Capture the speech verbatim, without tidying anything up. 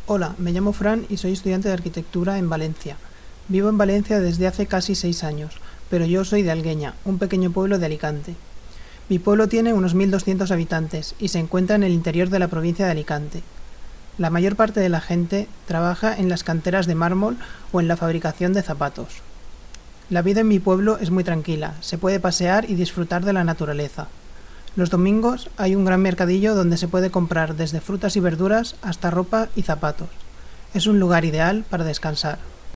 Hola, me llamo Fran y soy estudiante de arquitectura en Valencia. Vivo en Valencia desde hace casi seis años, pero yo soy de Algueña, un pequeño pueblo de Alicante. Mi pueblo tiene unos mil doscientos habitantes y se encuentra en el interior de la provincia de Alicante. La mayor parte de la gente trabaja en las canteras de mármol o en la fabricación de zapatos. La vida en mi pueblo es muy tranquila, se puede pasear y disfrutar de la naturaleza. Los domingos hay un gran mercadillo donde se puede comprar desde frutas y verduras hasta ropa y zapatos. Es un lugar ideal para descansar.